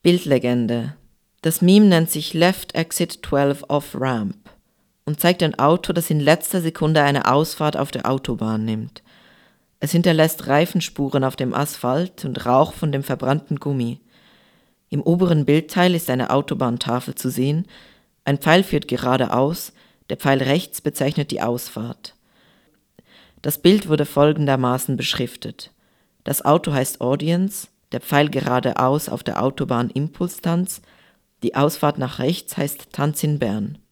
Bildlegende. Das Meme nennt sich Left Exit 12 Off Ramp und zeigt ein Auto, das in letzter Sekunde eine Ausfahrt auf der Autobahn nimmt. Es hinterlässt Reifenspuren auf dem Asphalt und Rauch von dem verbrannten Gummi. Im oberen Bildteil ist eine Autobahntafel zu sehen, ein Pfeil führt geradeaus, der Pfeil rechts bezeichnet die Ausfahrt. Das Bild wurde folgendermaßen beschriftet. Das Auto heißt Audience, der Pfeil geradeaus auf der Autobahn Impulstanz, die Ausfahrt nach rechts heißt Tanz in Bern.